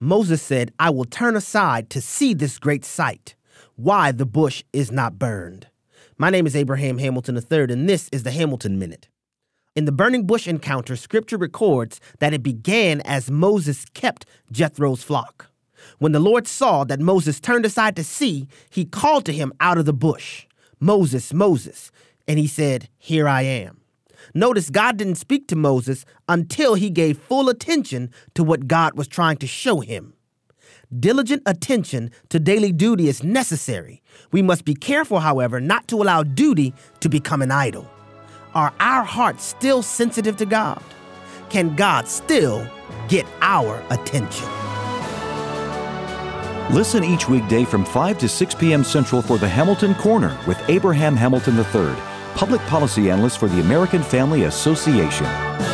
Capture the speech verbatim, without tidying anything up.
Moses said, I will turn aside to see this great sight, why the bush is not burned. My name is Abraham Hamilton the third, and this is the Hamilton Minute. In the burning bush encounter, Scripture records that it began as Moses kept Jethro's flock. When the Lord saw that Moses turned aside to see, he called to him out of the bush, Moses, Moses, and he said, here I am. Notice God didn't speak to Moses until he gave full attention to what God was trying to show him. Diligent attention to daily duty is necessary. We must be careful, however, not to allow duty to become an idol. Are our hearts still sensitive to God? Can God still get our attention? Listen each weekday from five to six p.m. Central for the Hamilton Corner with Abraham Hamilton the third, Public Policy Analyst for the American Family Association.